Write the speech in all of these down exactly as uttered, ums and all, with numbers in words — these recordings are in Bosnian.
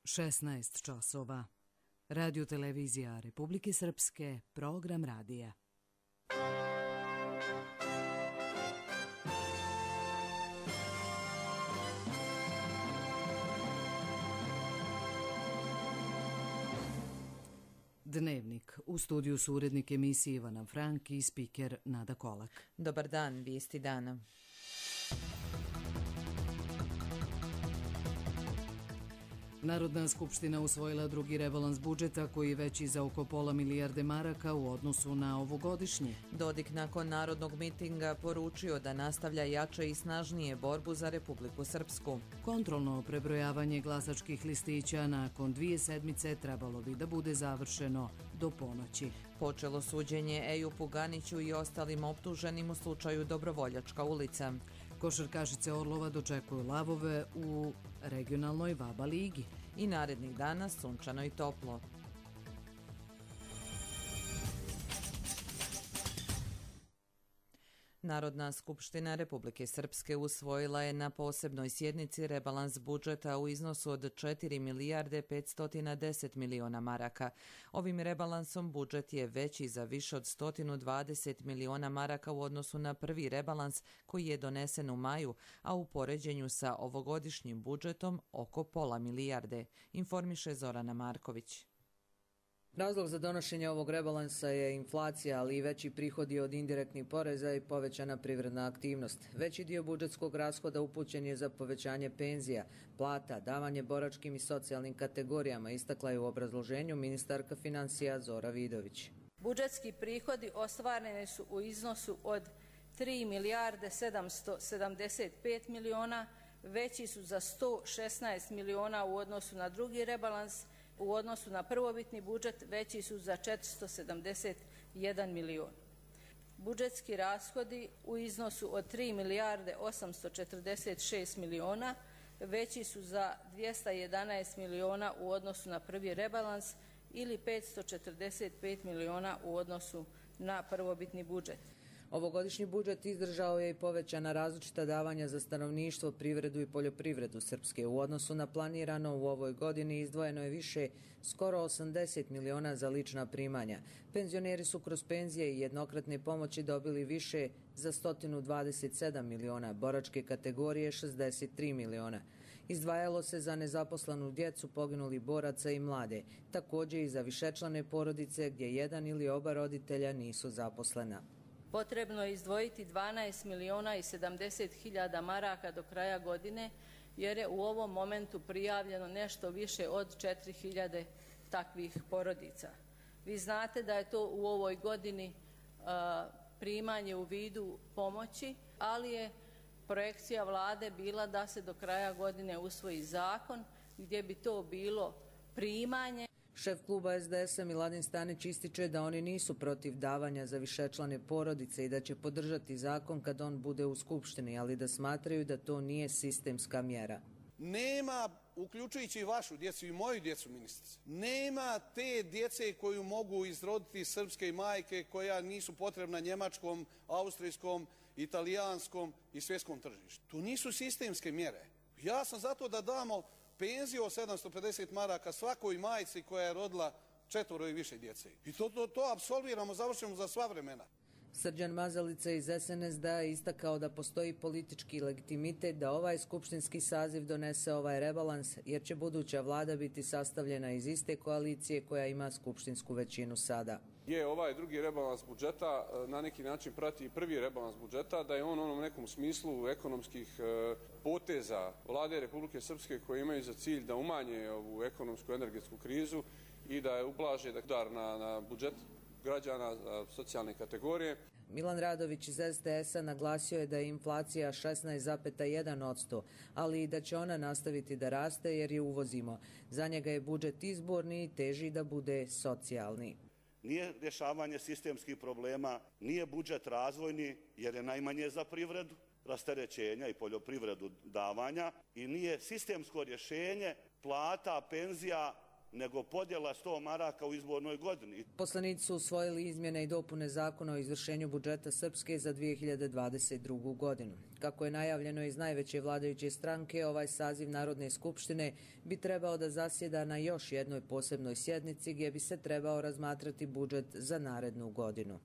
šesnaest časova. Radio televizija Republike Srpske, program radija. Dnevnik. U studiju su urednik emisije Ivana Frank i spiker Nada Kolak. Dobar dan, vijesti dana. Narodna skupština usvojila drugi rebalans budžeta koji je veći za oko pola milijarde maraka u odnosu na ovogodišnji. Dodik nakon narodnog mitinga poručio da nastavlja jače i snažnije borbu za Republiku Srpsku. Kontrolno prebrojavanje glasačkih listića nakon dvije sedmice trebalo bi da bude završeno do ponoći. Počelo suđenje Ejupu Ganiću i ostalim optuženim u slučaju Dobrovoljačka ulica. Košarkašice Orlova dočekuju lavove u regionalnoj VABA ligi. I narednih dana sunčano i toplo. Narodna skupština Republike Srpske usvojila je na posebnoj sjednici rebalans budžeta u iznosu od četiri milijarde petsto deset miliona maraka. Ovim rebalansom budžet je veći za više od sto dvadeset miliona maraka u odnosu na prvi rebalans koji je donesen u maju, a u poređenju sa ovogodišnjim budžetom oko pola milijarde, informiše Zorana Marković. Razlog za donošenje ovog rebalansa je inflacija, ali i veći prihodi od indirektnih poreza i povećana privredna aktivnost. Veći dio budžetskog rashoda upućen je za povećanje penzija, plata, davanje boračkim i socijalnim kategorijama, istakla je u obrazloženju ministarka finansija Zora Vidović. Budžetski prihodi ostvareni su u iznosu od tri milijarde sedamsto sedamdeset pet miliona, veći su za sto šesnaest miliona u odnosu na drugi rebalans. U odnosu na prvobitni budžet veći su za četiristo sedamdeset jedan milion. Budžetski rashodi u iznosu od tri milijarde osamsto četrdeset šest miliona veći su za dvjesto jedanaest miliona u odnosu na prvi rebalans ili petsto četrdeset pet miliona u odnosu na prvobitni budžet. Ovogodišnji budžet izdržao je i povećana različita davanja za stanovništvo, privredu i poljoprivredu Srpske. U odnosu na planirano u ovoj godini izdvojeno je više, skoro osamdeset miliona za lična primanja. Penzioneri su kroz penzije i jednokratne pomoći dobili više za sto dvadeset sedam miliona, boračke kategorije šezdeset tri miliona. Izdvajalo se za nezaposlenu djecu poginulih boraca i mlade, također i za višečlane porodice gdje jedan ili oba roditelja nisu zaposlena. Potrebno je izdvojiti dvanaest miliona i sedamdeset hiljada maraka do kraja godine, jer je u ovom momentu prijavljeno nešto više od četiri hiljade takvih porodica. Vi znate da je to u ovoj godini a, primanje u vidu pomoći, ali je projekcija vlade bila da se do kraja godine usvoji zakon gdje bi to bilo primanje. Šef kluba es de es a Miladin Stanić ističe da oni nisu protiv davanja za višečlane porodice i da će podržati zakon kad on bude u Skupštini, ali da smatraju da to nije sistemska mjera. Nema, uključujući i vašu djecu i moju djecu, ministrice, nema te djece koju mogu izroditi srpske majke koja nisu potrebna njemačkom, austrijskom, italijanskom i svjetskom tržištu. To nisu sistemske mjere. Ja sam zato da damo penziju od sedamsto pedeset maraka svakoj majci koja je rodila četvoro i više djece. I to, to, to apsolviramo, završimo za sva vremena. Srđan Mazalica iz es en es de je istakao da postoji politički legitimitet da ovaj skupštinski saziv donese ovaj rebalans, jer će buduća vlada biti sastavljena iz iste koalicije koja ima skupštinsku većinu sada. Je ovaj drugi rebalans budžeta na neki način prati prvi rebalans budžeta, da je on u nekom smislu ekonomskih poteza vlade Republike Srpske koje imaju za cilj da umanje ovu ekonomsku energetsku krizu i da je ublaže udar na, na budžet građana socijalne kategorije. Milan Radović iz es de es a naglasio je da je inflacija šesnaest zarez jedan posto, ali i da će ona nastaviti da raste jer je uvozimo. Za njega je budžet izborni i teži da bude socijalni. Nije rješavanje sistemskih problema, nije budžet razvojni jer je najmanje za privredu, rasterećenja i poljoprivredu davanja i nije sistemsko rješenje plata, penzija nego podjela sto maraka u izbornoj godini. Poslanici su usvojili izmjene i dopune zakona o izvršenju budžeta Srpske za dvije hiljade dvadeset drugu. godinu. Kako je najavljeno iz najveće vladajuće stranke, ovaj saziv Narodne skupštine bi trebao da zasjeda na još jednoj posebnoj sjednici gdje bi se trebao razmatrati budžet za narednu godinu.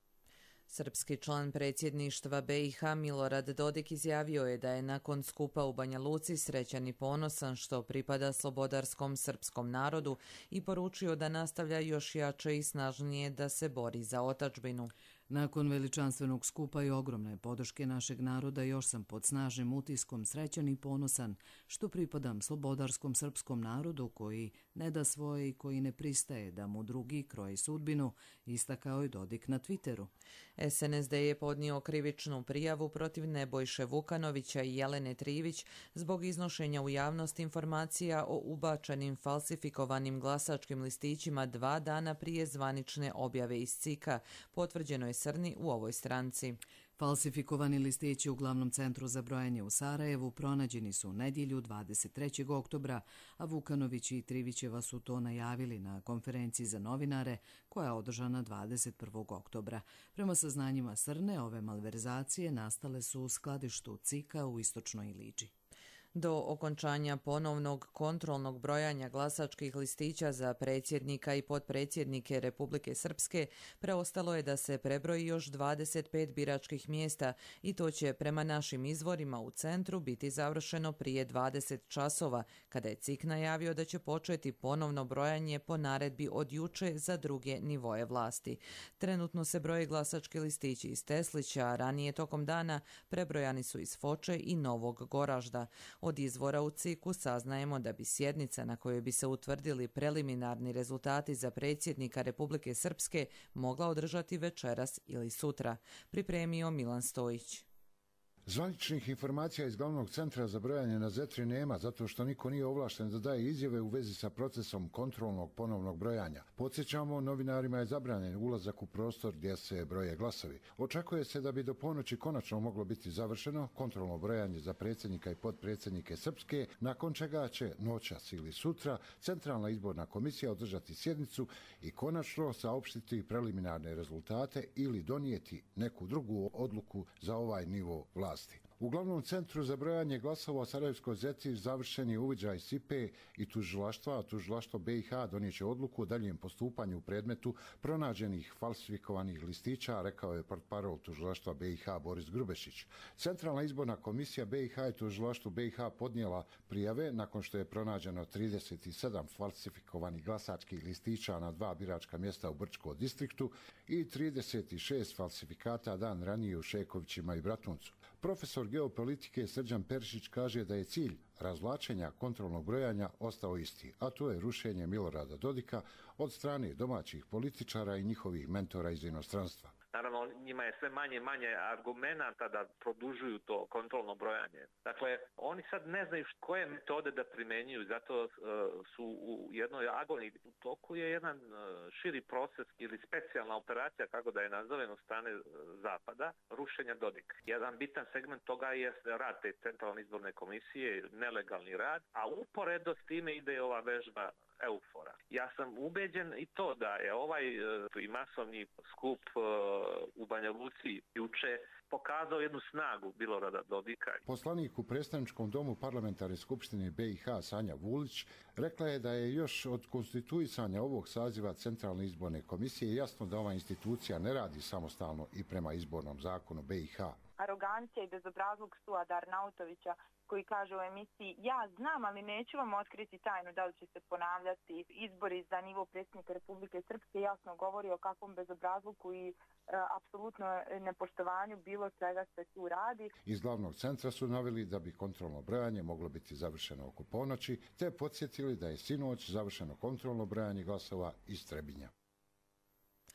Srpski član predsjedništva B i H Milorad Dodik izjavio je da je nakon skupa u Banja Luci srećan i ponosan što pripada slobodarskom srpskom narodu i poručio da nastavlja još jače i snažnije da se bori za otadžbinu. Nakon veličanstvenog skupa i ogromne podrške našeg naroda još sam pod snažnim utiskom srećan i ponosan što pripadam slobodarskom srpskom narodu koji ne da svoje i koji ne pristaje da mu drugi kroji sudbinu, istakao je Dodik na Twitteru. S N S D je podnio krivičnu prijavu protiv Nebojše Vukanovića i Jelene Trivić zbog iznošenja u javnost informacija o ubačenim falsifikovanim glasačkim listićima dva dana prije zvanične objave iz C I K-a, potvrđeno je Srni u ovoj stranci. Falsifikovani listići u glavnom centru za brojanje u Sarajevu pronađeni su u nedjelju dvadeset trećeg oktobra, a Vukanović i Trivićeva su to najavili na konferenciji za novinare koja je održana dvadeset prvog oktobra. Prema saznanjima Srne, ove malverzacije nastale su u skladištu C I K-a u istočnoj Iliđi. Do okončanja ponovnog kontrolnog brojanja glasačkih listića za predsjednika i potpredsjednike Republike Srpske preostalo je da se prebroji još dvadeset pet biračkih mjesta i to će prema našim izvorima u centru biti završeno prije dvadeset časova, kada je C I K najavio da će početi ponovno brojanje po naredbi od juče za druge nivoje vlasti. Trenutno se broje glasački listići iz Teslića, a ranije tokom dana prebrojani su iz Foče i Novog Goražda. Od izvora u C I K-u saznajemo da bi sjednica na kojoj bi se utvrdili preliminarni rezultati za predsjednika Republike Srpske mogla održati večeras ili sutra, pripremio Milan Stojić. Zvaničnih informacija iz glavnog centra za brojanje na Zetri nema, zato što niko nije ovlašten da daje izjave u vezi sa procesom kontrolnog ponovnog brojanja. Podsjećamo, novinarima je zabranjen ulazak u prostor gdje se broje glasovi. Očekuje se da bi do ponoći konačno moglo biti završeno kontrolno brojanje za predsjednika i potpredsjednike Srpske, nakon čega će noćas ili sutra Centralna izborna komisija održati sjednicu i konačno saopštiti preliminarne rezultate ili donijeti neku drugu odluku za ovaj nivo vlasti. U glavnom centru za brojanje glasova u Sarajevskoj Zetri završen je uviđaj S I P E i tužilaštva, a tužilaštvo B i H donijeće odluku o daljem postupanju u predmetu pronađenih falsifikovanih listića, rekao je portparol tužilaštva B i H Boris Grubešić. Centralna izborna komisija B i H i tužilaštvo B i H podnijela prijave nakon što je pronađeno trideset sedam falsifikovanih glasačkih listića na dva biračka mjesta u Brčkom distriktu i trideset šest falsifikata dan ranije u Šekovićima i Bratuncu. Profesor geopolitike Srđan Perišić kaže da je cilj razvlačenja kontrolnog brojanja ostao isti, a to je rušenje Milorada Dodika od strane domaćih političara i njihovih mentora iz inostranstva. Naravno, njima je sve manje manje argumenata da produžuju to kontrolno brojanje. Dakle, oni sad ne znaju koje metode da primenjuju, zato uh, su u jednoj agoniji. U toku je jedan uh, širi proces ili specijalna operacija, kako da je nazovem, od strane uh, Zapada, rušenja Dodika. Jedan bitan segment toga je rad te Centralne izborne komisije, nelegalni rad, a uporedo s time ide ova vežba Eufora. Ja sam ubeđen i to da je ovaj uh, i masovni skup uh, u Banja Luci juče pokazao jednu snagu Milorada Dodika. Poslanik u predstavničkom domu parlamentarne skupštine B i H Sanja Vulić rekla je da je još od konstituisanja ovog saziva Centralne izborne komisije jasno da ova institucija ne radi samostalno i prema izbornom zakonu B i H. Arogancija i bezobrazluk Stuada Arnautovića koji kaže u emisiji ja znam, ali neću vam otkriti tajnu da li će se ponavljati izbori za nivo predsjednika Republike Srpske, jasno govori o kakvom bezobrazluku i e, apsolutno nepoštovanju bilo svega se tu radi. Iz glavnog centra su naveli da bi kontrolno brojanje moglo biti završeno oko ponoći, te podsjetili da je sinoć završeno kontrolno brojanje glasova iz Trebinja.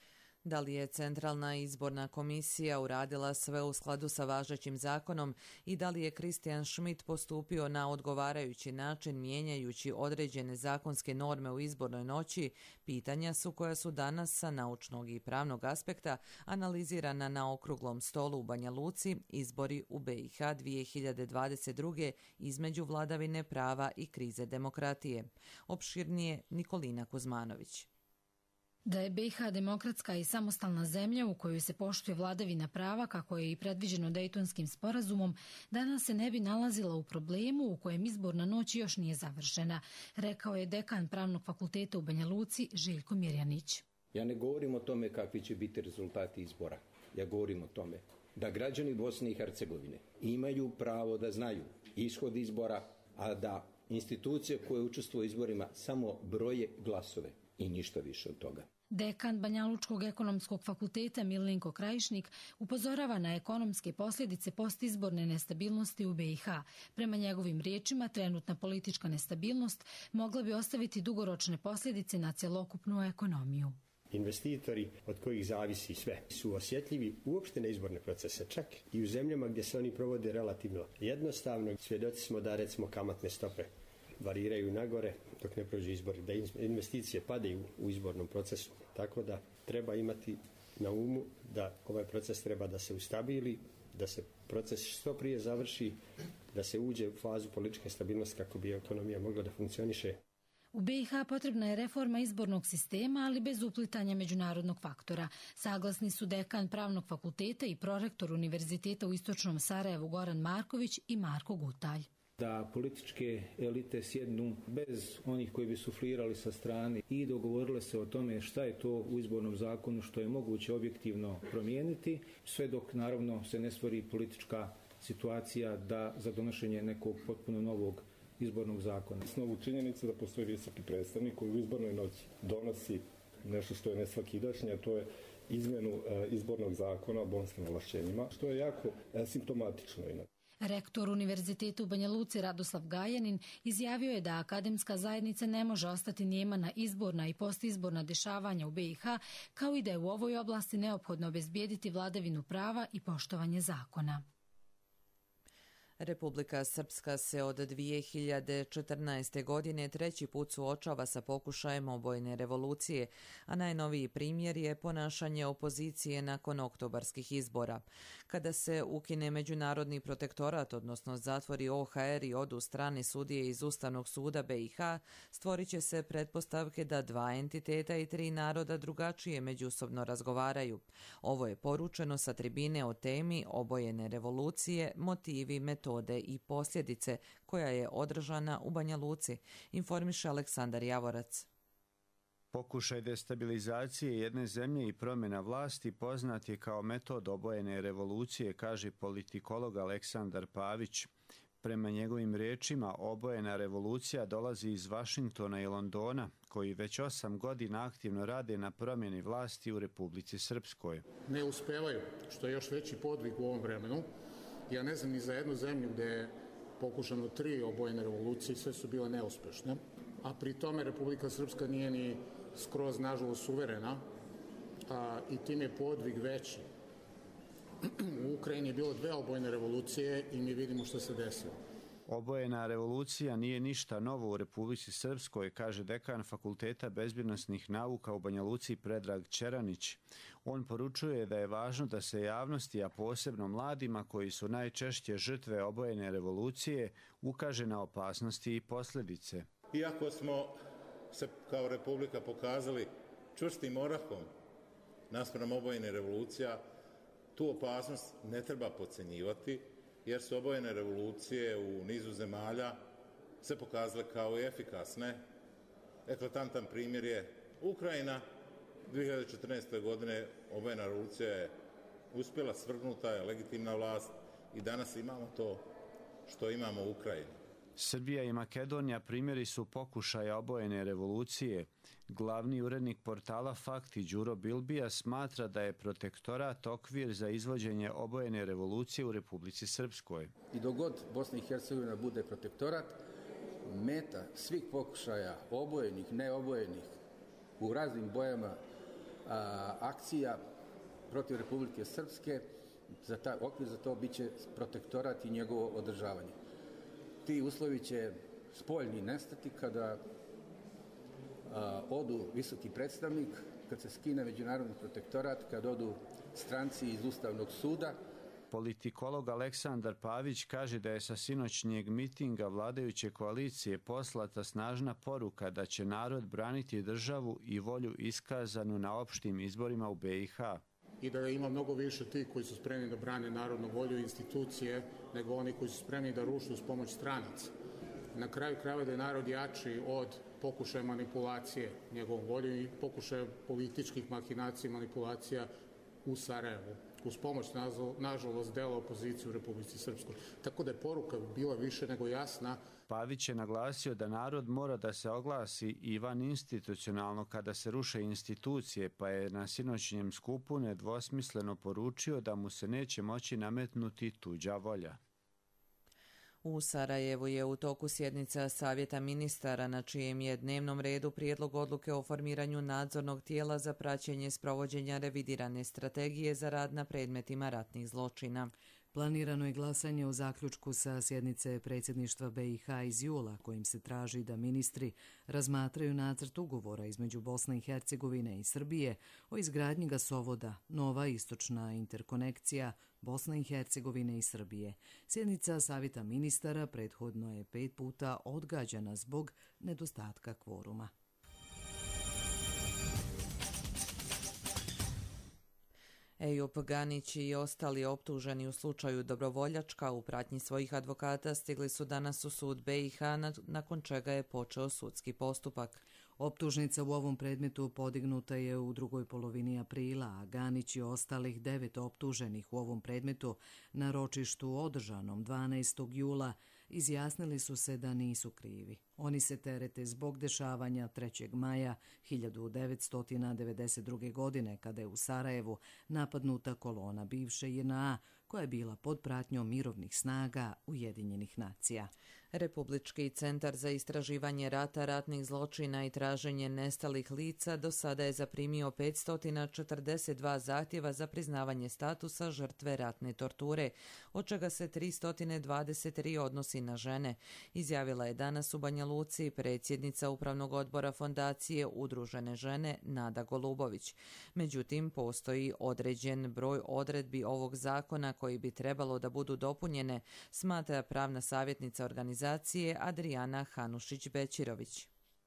Da li je Centralna izborna komisija uradila sve u skladu sa važećim zakonom i da li je Christian Schmidt postupio na odgovarajući način mijenjajući određene zakonske norme u izbornoj noći, pitanja su koja su danas sa naučnog i pravnog aspekta analizirana na okruglom stolu u Banja Luci, izbori u be i ha dvije hiljade dvadeset druge između vladavine prava i krize demokratije. Opširnije Nikolina Kuzmanović. Da je be i ha demokratska i samostalna zemlja u kojoj se poštuje vladavina prava, kako je i predviđeno Dejtonskim sporazumom, danas se ne bi nalazila u problemu u kojem izborna noć još nije završena, rekao je dekan Pravnog fakulteta u Banja Luci Željko Mirjanić. Ja ne govorim o tome kakvi će biti rezultati izbora. Ja govorim o tome da građani Bosne i Hercegovine imaju pravo da znaju ishod izbora, a da institucije koje učestvuju u izborima samo broje glasove i ništa više od toga. Dekan Banjalučkog ekonomskog fakulteta Milenko Krajišnik upozorava na ekonomske posljedice postizborne nestabilnosti u be i ha. Prema njegovim riječima, trenutna politička nestabilnost mogla bi ostaviti dugoročne posljedice na cjelokupnu ekonomiju. Investitori od kojih zavisi sve su osjetljivi uopšte na izborne procese, čak i u zemljama gdje se oni provode relativno jednostavno. Svjedoci smo da recimo kamatne stope variraju nagore dok ne prođu izbori, da investicije padaju u izbornom procesu. Tako da treba imati na umu da ovaj proces treba da se ustabili, da se proces što prije završi, da se uđe u fazu političke stabilnosti kako bi ekonomija mogla da funkcioniše. U be i ha potrebna je reforma izbornog sistema, ali bez uplitanja međunarodnog faktora. Saglasni su dekan Pravnog fakulteta i prorektor Univerziteta u Istočnom Sarajevu Goran Marković i Marko Gutalj. Da političke elite sjednu bez onih koji bi suflirali sa strane i dogovorile se o tome šta je to u izbornom zakonu što je moguće objektivno promijeniti, sve dok naravno se ne stvori politička situacija da za donošenje nekog potpuno novog izbornog zakona. Osnovu činjenica da postoji visoki predstavnik koji u izbornoj noći donosi nešto što je nesvakidašnje, a to je izmjenu izbornog zakona o bonskim ovlašćenjima, što je jako simptomatično. Rektor Univerziteta u Banja Luci Radoslav Gajanin izjavio je da akademska zajednica ne može ostati nijema na izborna i postizborna dešavanja u be i ha, kao i da je u ovoj oblasti neophodno obezbijediti vladavinu prava i poštovanje zakona. Republika Srpska se od dvije hiljade četrnaeste. godine treći put suočava sa pokušajem obojene revolucije, a najnoviji primjer je ponašanje opozicije nakon oktobarskih izbora. Kada se ukine međunarodni protektorat, odnosno zatvori o ha er i odu strane sudije iz Ustavnog suda be i ha, stvorit će se pretpostavke da dva entiteta i tri naroda drugačije međusobno razgovaraju. Ovo je poručeno sa tribine o temi obojene revolucije, motivi, metode i posljedice, koja je održana u Banja Luci, informiše Aleksandar Javorac. Pokušaj destabilizacije jedne zemlje i promjena vlasti poznat je kao metod obojene revolucije, kaže politikolog Aleksandar Pavić. Prema njegovim riječima, obojena revolucija dolazi iz Vašingtona i Londona, koji već osam godina aktivno rade na promjeni vlasti u Republici Srpskoj. Ne uspevaju, što je još veći podvig u ovom vremenu. Ja ne znam ni za jednu zemlju gdje je pokušano tri obojene revolucije, sve su bile neuspešne, a pri tome Republika Srpska nije ni skroz nažalost suverena, a, i tim je podvig veći. U Ukrajini je bilo dve obojene revolucije i mi vidimo što se desilo. Obojena revolucija nije ništa novo u Republici Srpskoj, kaže dekan Fakulteta bezbjednosnih nauka u Banja Luci Predrag Čeranić. On poručuje da je važno da se javnosti, a posebno mladima koji su najčešće žrtve obojene revolucije, ukaže na opasnosti i posljedice. Iako smo se kao Republika pokazali čvrstim orahom naspram obojene revolucija, tu opasnost ne treba podcenjivati, jer su obojene revolucije u nizu zemalja se pokazale kao i efikasne. Eklatantan primjer je Ukrajina. dvije hiljade četrnaeste. godine obojena revolucija je uspjela, svrgnuta je legitimna vlast i danas imamo to što imamo u Ukrajini. Srbija i Makedonija primjeri su pokušaja obojene revolucije. Glavni urednik portala Fakti Đuro Bilbija smatra da je protektorat okvir za izvođenje obojene revolucije u Republici Srpskoj. I dok god Bosna i Hercegovina bude protektorat, meta svih pokušaja obojenih, neobojenih, u raznim bojama a, akcija protiv Republike Srpske, za taj okvir za to bit će protektorat i njegovo održavanje. Ti uslovi će spoljni nestati kada a, odu visoki predstavnik, kad se skine međunarodni protektorat, kad odu stranci iz Ustavnog suda. Politikolog Aleksandar Pavić kaže da je sa sinoćnjeg mitinga vladajuće koalicije poslata snažna poruka da će narod braniti državu i volju iskazanu na opštim izborima u be i ha. I da ima mnogo više tih koji su spremni da brane narodnu volju i institucije nego oni koji su spremni da rušu uz pomoć stranaca. Na kraju krajeva da je narod jači od pokušaja manipulacije njegovom voljom i pokušaja političkih mahinacija i manipulacija u Sarajevu, uz pomoć, nažalost, dela opozicije u Republici Srpskoj. Tako da je poruka bila više nego jasna. Pavić je naglasio da narod mora da se oglasi i van institucionalno kada se ruše institucije, pa je na sinoćnjem skupu nedvosmisleno poručio da mu se neće moći nametnuti tuđa volja. U Sarajevu je u toku sjednica Savjeta ministara na čijem je dnevnom redu prijedlog odluke o formiranju nadzornog tijela za praćenje sprovođenja revidirane strategije za rad na predmetima ratnih zločina. Planirano je glasanje o zaključku sa sjednice predsjedništva be i ha iz jula, kojim se traži da ministri razmatraju nacrt ugovora između Bosne i Hercegovine i Srbije o izgradnji gasovoda, nova istočna interkonekcija Bosne i Hercegovine i Srbije. Sjednica Savjeta ministara prethodno je pet puta odgađana zbog nedostatka kvoruma. Ejup Ganić i ostali optuženi u slučaju Dobrovoljačka u pratnji svojih advokata stigli su danas u sud be i ha, nakon čega je počeo sudski postupak. Optužnica u ovom predmetu podignuta je u drugoj polovini aprila, a Ganić i ostalih devet optuženih u ovom predmetu na ročištu održanom dvanaestog jula izjasnili su se da nisu krivi. Oni se terete zbog dešavanja trećeg maja hiljadu devetsto devedeset druge. godine, kada je u Sarajevu napadnuta kolona bivše je en a, koja je bila pod pratnjom mirovnih snaga Ujedinjenih nacija. Republički centar za istraživanje rata, ratnih zločina i traženje nestalih lica do sada je zaprimio petsto četrdeset dva zahtjeva za priznavanje statusa žrtve ratne torture, od čega se tristo dvadeset tri odnosi na žene, izjavila je danas u Banja Luci predsjednica Upravnog odbora Fondacije Udružene žene Nada Golubović. Međutim, postoji određen broj odredbi ovog zakona koji bi trebalo da budu dopunjene, smatra pravna savjetnica organizacije Adrijana Hanušić-Bečirović.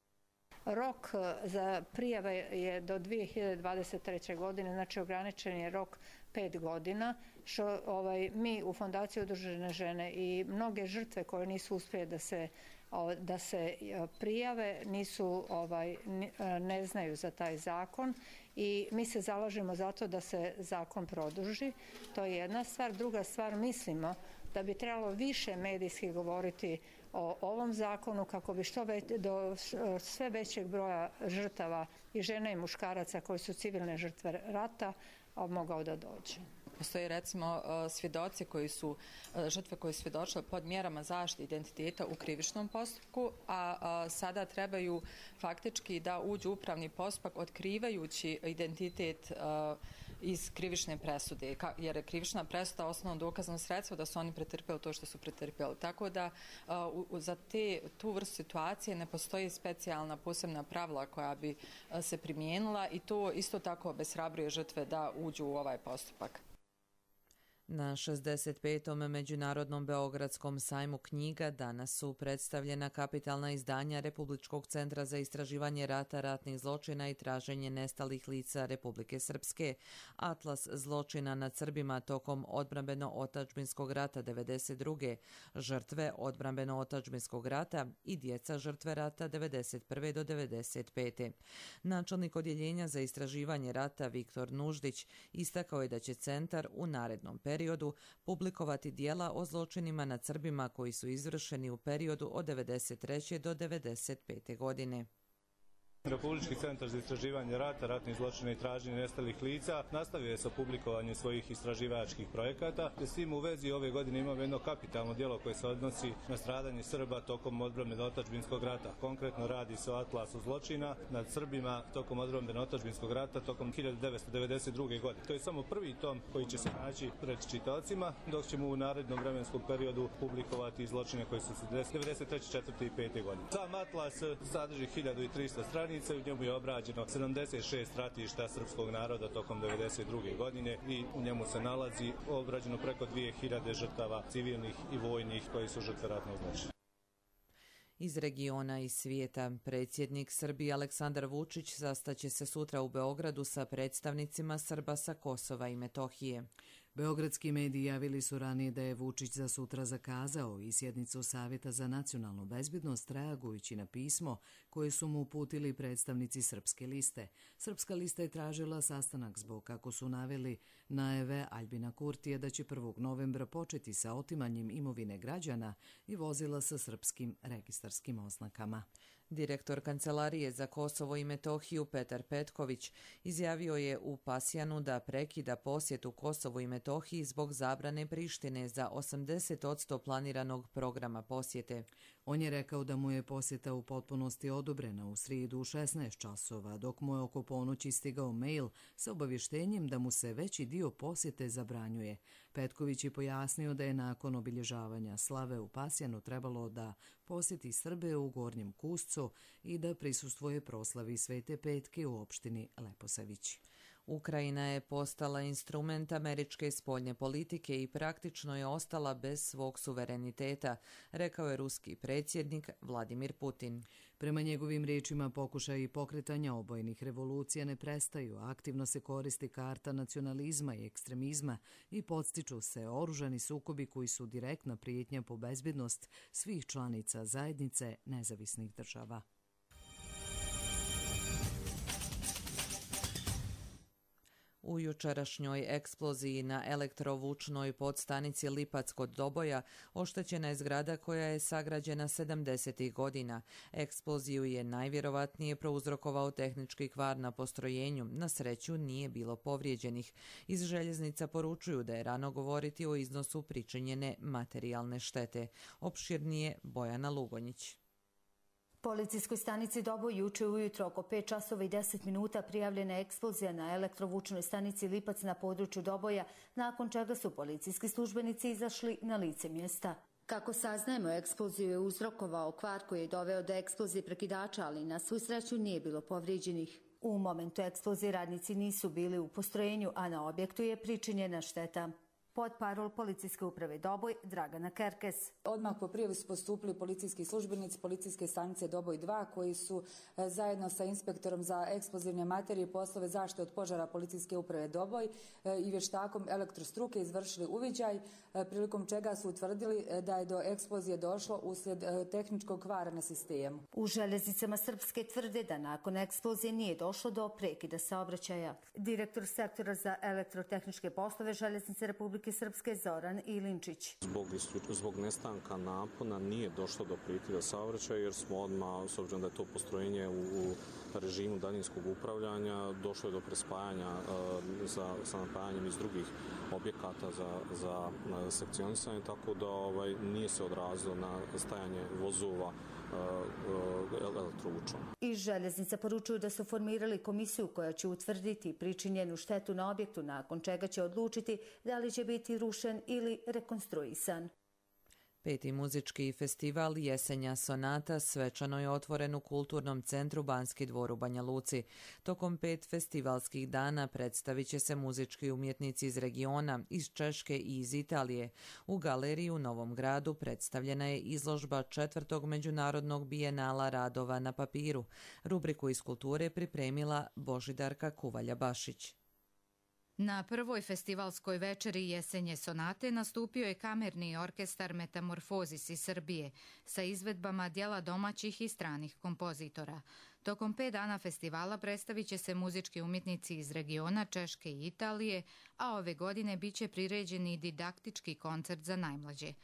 Rok za prijave je do dvije hiljade dvadeset treće. godine, znači ograničen je rok pet godina, što ovaj, mi u Fondaciji Udružene žene i mnoge žrtve koje nisu uspjele da se da se prijave, nisu, ovaj, ne znaju za taj zakon i mi se zalažemo za to da se zakon produži. To je jedna stvar. Druga stvar, mislimo da bi trebalo više medijski govoriti o ovom zakonu kako bi što već, do sve većeg broja žrtava i žena i muškaraca koji su civilne žrtve rata mogao da dođe. Postoje recimo svjedoci koji su, žrtve koje su svjedočile pod mjerama zaštite identiteta u krivičnom postupku, a sada trebaju faktički da uđu u upravni postupak otkrivajući identitet iz krivične presude, jer je krivična presuda osnovno dokazano sredstvo da su oni pretrpjeli to što su pretrpjeli. Tako da za te, tu vrstu situacije ne postoji specijalna posebna pravila koja bi se primijenila i to isto tako obeshrabruje žrtve da uđu u ovaj postupak. Na šezdeset petom Međunarodnom beogradskom sajmu knjiga danas su predstavljena kapitalna izdanja Republičkog centra za istraživanje rata, ratnih zločina i traženje nestalih lica Republike Srpske, Atlas zločina nad Srbima tokom odbrambeno-otadžbinskog rata devedeset druge, žrtve odbrambeno-otadžbinskog rata i djeca žrtve rata devedeset prve do devedeset pete. Načelnik odjeljenja za istraživanje rata Viktor Nuždić istakao je da će centar u narednom periodu periodu publikovati dijela o zločinima nad Srbima koji su izvršeni u periodu od devedeset treće do devedeset pete. godine. Republički centar za istraživanje rata, ratnih zločina i traženje nestalih lica nastavio je sa publikovanjem svojih istraživačkih projekata. S tim u vezi ove godine imamo jedno kapitalno djelo koje se odnosi na stradanje Srba tokom odbrambeno-otadžbinskog rata. Konkretno radi se o atlasu zločina nad Srbima tokom odbrambeno-otadžbinskog rata tokom hiljadu devetsto devedeset druge. godine. To je samo prvi tom koji će se naći pred čitaocima, dok ćemo u narednom vremenskom periodu publikovati zločine koji su se desili devedeset treće, četvrte i pete. godine. Sam atlas sadrži hiljadu i trista stranica i u njemu je obrađeno sedamdeset šest ratišta srpskog naroda tokom devedeset druge. godine i u njemu se nalazi obrađeno preko dvije hiljade žrtava civilnih i vojnih koji su žrtve ratnog zločina. Iz regiona i svijeta, predsjednik Srbije Aleksandar Vučić sastaće se sutra u Beogradu sa predstavnicima Srba sa Kosova i Metohije. Beogradski mediji javili su ranije da je Vučić za sutra zakazao i sjednicu Savjeta za nacionalnu bezbednost reagujući na pismo koje su mu uputili predstavnici Srpske liste. Srpska lista je tražila sastanak zbog, kako su naveli, najave Aljbina Kurtija da će prvog novembra početi sa otimanjem imovine građana i vozila sa srpskim registarskim oznakama. Direktor Kancelarije za Kosovo i Metohiju Petar Petković izjavio je u Pasjanu da prekida posjetu Kosovu i Metohiji zbog zabrane Prištine za osamdeset posto planiranog programa posjete. On je rekao da mu je posjeta u potpunosti odobrena u srijedu u šesnaest časova, dok mu je oko ponoći stigao mail sa obavještenjem da mu se veći dio posjete zabranjuje. Petković je pojasnio da je nakon obilježavanja slave u Pasjanu trebalo da posjeti Srbe u Gornjem Kuscu i da prisustvuje proslavi Svete Petke u opštini Leposavić. Ukrajina je postala instrument američke spoljne politike i praktično je ostala bez svog suvereniteta, rekao je ruski predsjednik Vladimir Putin. Prema njegovim riječima, pokušaji pokretanja obojenih revolucija ne prestaju, aktivno se koristi karta nacionalizma i ekstremizma i podstiču se oružani sukobi koji su direktna prijetnja po bezbednost svih članica zajednice nezavisnih država. U jučerašnjoj eksploziji na elektrovučnoj podstanici Lipac kod Doboja oštećena je zgrada koja je sagrađena sedamdesetih godina. Eksploziju je najvjerovatnije prouzrokovao tehnički kvar na postrojenju. Na sreću nije bilo povrijeđenih. Iz željeznica poručuju da je rano govoriti o iznosu pričinjene materijalne štete. Opširnije Bojana Lugonjić. Policijskoj stanici Doboj juče ujutro oko pet časova i deset minuta prijavljena je eksplozija na elektrovučnoj stanici Lipac na području Doboja, nakon čega su policijski službenici izašli na lice mjesta. Kako saznajemo, eksploziju je uzrokovao kvar koji je doveo do eksplozije prekidača, ali na svu sreću nije bilo povrijeđenih. U momentu eksplozije radnici nisu bili u postrojenju, a na objektu je pričinjena šteta. Potparol policijske uprave Doboj, Dragana Kerkes. Odmah po prijavi su postupili policijski službenici policijske stanice Doboj dva koji su zajedno sa inspektorom za eksplozivne materije i poslove zaštite od požara policijske uprave Doboj i vještakom elektrostruke izvršili uviđaj, prilikom čega su utvrdili da je do eksplozije došlo uslijed tehničkog kvara na sistemu. U željeznicama Srpske tvrde da nakon eksplozije nije došlo do prekida saobraćaja. Direktor sektora za elektrotehničke poslove Željeznice Republike Srpske Zoran Ilinčić. Zbog, zbog nestanka napona nije došlo do prekida saobraćaja jer smo odmah, s obzirom da je to postrojenje u, u režimu daljinskog upravljanja, došlo je do prespajanja uh, za, sa napajanjem iz drugih objekata za, za uh, sekcionisanje, tako da ovaj, nije se odrazilo na stajanje vozova elektrovučom. I željeznica poručuju da su formirali komisiju koja će utvrditi pričinjenu štetu na objektu, nakon čega će odlučiti da li će biti rušen ili rekonstruisan. Peti muzički festival Jesenja sonata svečano je otvoren u Kulturnom centru Banski dvor u Banja Luci. Tokom pet festivalskih dana predstavit će se muzički umjetnici iz regiona, iz Češke i iz Italije. U galeriji u Novom Gradu predstavljena je izložba četvrtog međunarodnog bijenala radova na papiru. Rubriku iz kulture pripremila Božidarka Kuvalja-Bašić. Na prvoj festivalskoj večeri Jesenje sonate nastupio je kamerni orkestar Metamorfozis iz Srbije sa izvedbama dijela domaćih i stranih kompozitora. Tokom pet dana festivala predstavit će se muzički umjetnici iz regiona Češke i Italije, a ove godine bit će priređen i didaktički koncert za najmlađe.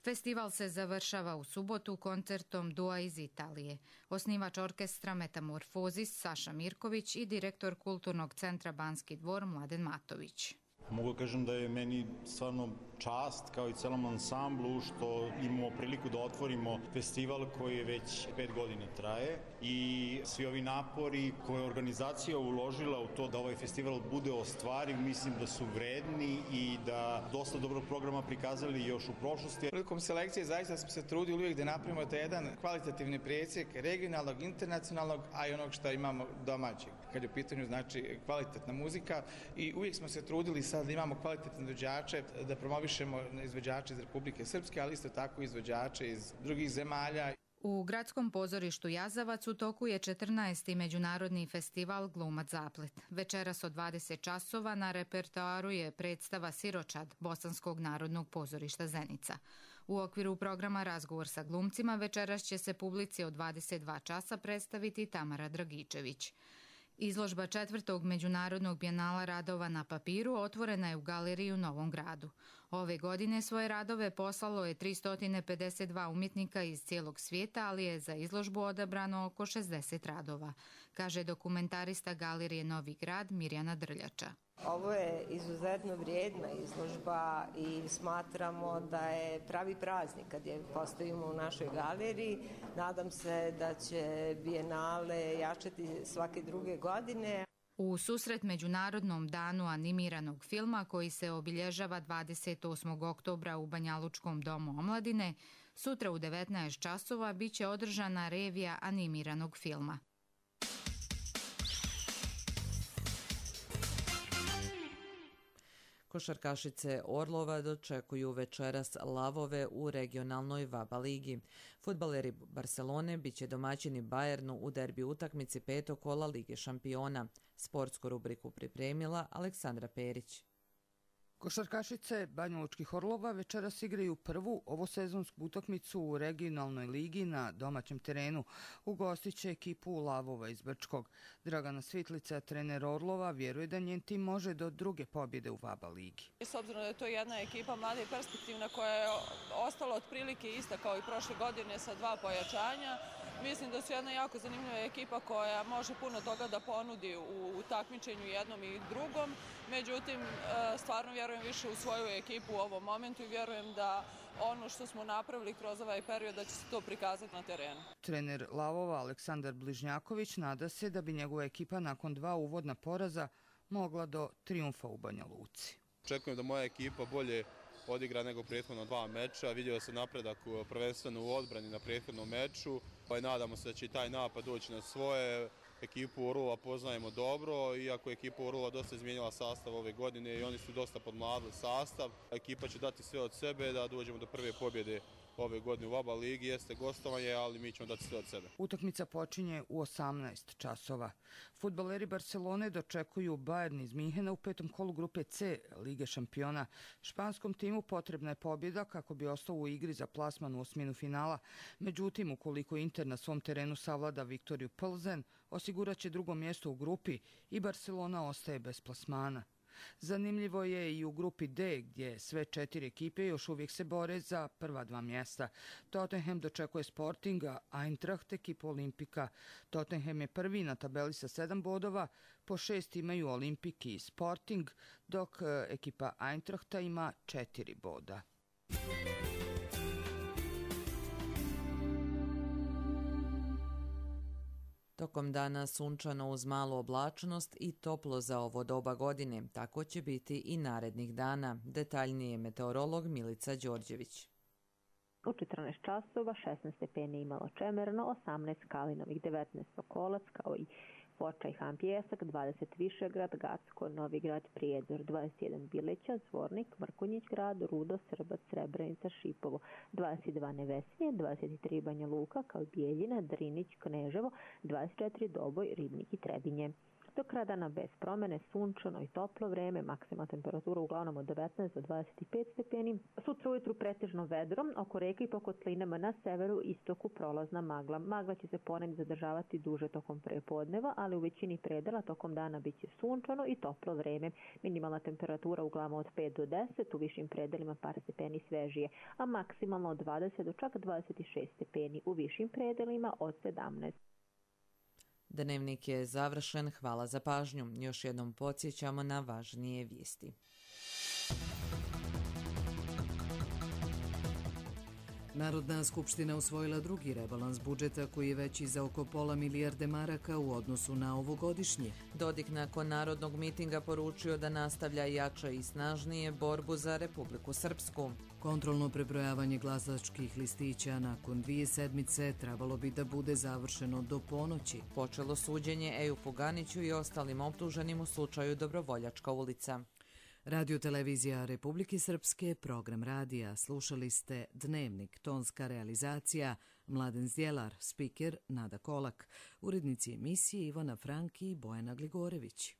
Festival se završava u subotu koncertom Dua iz Italije. Osnivač orkestra Metamorfozis Saša Mirković i direktor Kulturnog centra Banski dvor Mladen Matović. Mogu kažem da je meni stvarno čast, kao i celom ansamblu, što imamo priliku da otvorimo festival koji već pet godina traje i svi ovi napori koje je organizacija uložila u to da ovaj festival bude ostvariv, mislim da su vredni i da dosta dobrog programa prikazali još u prošlosti. Prilikom selekcije zaista smo se trudili uvijek da napravimo taj jedan kvalitativni presjek regionalnog, internacionalnog, a i onog što imamo domaćeg. Kad je u pitanju znači kvalitetna muzika i uvijek smo se trudili sad da imamo kvalitetne izvođače, da promovišemo izvođače iz Republike Srpske, ali isto tako izvođače iz drugih zemalja. U Gradskom pozorištu Jazavac u toku je četrnaesti međunarodni festival Glumac Zaplet. Večeras od dvadeset časova na repertoaru je predstava Siročad Bosanskog narodnog pozorišta Zenica. U okviru programa Razgovor sa glumcima večeras će se publici od dvadeset dva časa predstaviti Tamara Dragičević. Izložba četvrtog međunarodnog bijenala radova na papiru otvorena je u galeriji u Novom Gradu. Ove godine svoje radove poslalo je tristo pedeset dva umjetnika iz cijelog svijeta, ali je za izložbu odabrano oko šezdeset radova, kaže dokumentarista galerije Novi Grad Mirjana Drljača. Ovo je izuzetno vrijedna izložba i smatramo da je pravi praznik kad je postavimo u našoj galeriji. Nadam se da će bijenale jačati svake druge godine. U susret Međunarodnom danu animiranog filma koji se obilježava dvadeset osmog oktobra u Banjalučkom domu omladine, sutra u devetnaest časova biće održana revija animiranog filma. Košarkašice Orlova dočekuju večeras lavove u regionalnoj VABA ligi. Fudbaleri Barcelone biće domaćini Bayernu u derbi utakmici petog kola Lige šampiona. Sportsku rubriku pripremila Aleksandra Perić. Košarkašice Banjalučkih Orlova večeras igraju prvu ovosezonsku utakmicu u regionalnoj ligi na domaćem terenu. Ugostit će ekipu Lavova iz Brčkog. Dragana Svitlica, trener Orlova, vjeruje da njen tim može do druge pobjede u VABA ligi. S obzirom da je to jedna ekipa mlada i perspektivna koja je ostala otprilike ista kao i prošle godine sa dva pojačanja, mislim da su jedna jako zanimljiva ekipa koja može puno toga da ponudi u takmičenju jednom i drugom. Međutim, stvarno vjerujem više u svoju ekipu u ovom momentu i vjerujem da ono što smo napravili kroz ovaj period da će se to prikazati na terenu. Trener Lavova Aleksandar Bližnjaković nada se da bi njegova ekipa nakon dva uvodna poraza mogla do trijumfa u Banja Luci. Očekujem da moja ekipa bolje odigra nego prethodno dva meča. Vidio se napredak prvenstveno u odbrani na prethodnom meču. Nadamo se da će taj napad doći na svoje. Ekipu Orlova poznajemo dobro, iako je ekipa Orlova dosta izmijenila sastav ove godine i oni su dosta podmladili sastav. Ekipa će dati sve od sebe da dođemo do prve pobjede ove godine u VABA ligi. Jeste gostovanje, ali mi ćemo dati sve od sebe. Utakmica počinje u osamnaest časova. Fudbaleri Barcelone dočekuju Bayern iz Minhena u petom kolu grupe C Lige šampiona. Španskom timu potrebna je pobjeda kako bi ostao u igri za plasman u osminu finala. Međutim, ukoliko Inter na svom terenu savlada Viktoriju Plzen, osigurat će drugo mjesto u grupi i Barcelona ostaje bez plasmana. Zanimljivo je i u grupi D, gdje sve četiri ekipe još uvijek se bore za prva dva mjesta. Tottenham dočekuje Sportinga, Eintracht ekipu Olimpika. Tottenham je prvi na tabeli sa sedam bodova, po šest imaju Olimpik i Sporting, dok ekipa Eintrachta ima četiri boda. Tokom dana sunčano uz malu oblačnost i toplo za ovo doba godine. Tako će biti i narednih dana. Detaljnije meteorolog Milica Đorđević. U četrnaest časova šesnaest stepeni imalo Čemerno, osamnaest Kalinovih, devetnaest Sokolac kao i Foča i Han Pjesak, dvadeset Višegrad, Gacko, Novi Grad, Prijedor, dvadeset jedan Bileća, Zvornik, Mrkonjić Grad, Rudo, Srbac, Srebrenica, Šipovo, dvadeset dva Nevesinje, dvadeset tri Banja Luka kao i Bijeljina, Drinić, Kneževo, dvadeset četiri Doboj, Ribnik i Trebinje. Do kraja dana bez promene, sunčano i toplo vreme, maksimalna temperatura uglavnom od devetnaest do dvadeset pet stepeni. Sutra ujutru pretežno vedro, oko reke i po kotlinama na severu i istoku prolazna magla. Magla će se ponegdje zadržavati duže tokom prepodneva, ali u većini predela tokom dana bit će sunčano i toplo vreme. Minimalna temperatura uglavnom od pet do deset, u višim predelima par stepeni svežije, a maksimalno od dvadeset do čak dvadeset šest stepeni u višim predelima od sedamnaest. Dnevnik je završen, hvala za pažnju. Još jednom podsjećamo na važnije vijesti. Narodna skupština usvojila drugi rebalans budžeta koji je veći za oko pola milijarde maraka u odnosu na ovogodišnji. Dodik nakon narodnog mitinga poručio da nastavlja jače i snažnije borbu za Republiku Srpsku. Kontrolno prebrojavanje glasačkih listića nakon dvije sedmice trebalo bi da bude završeno do ponoći. Počelo suđenje Ejupu Ganiću i ostalim optuženim u slučaju Dobrovoljačka ulica. Radio televizija Republike Srpske, program radija. Slušali ste Dnevnik, tonska realizacija Mladen Zdjelar, spiker Nada Kolak, urednici emisije Ivana Franki i Bojana Gligorević.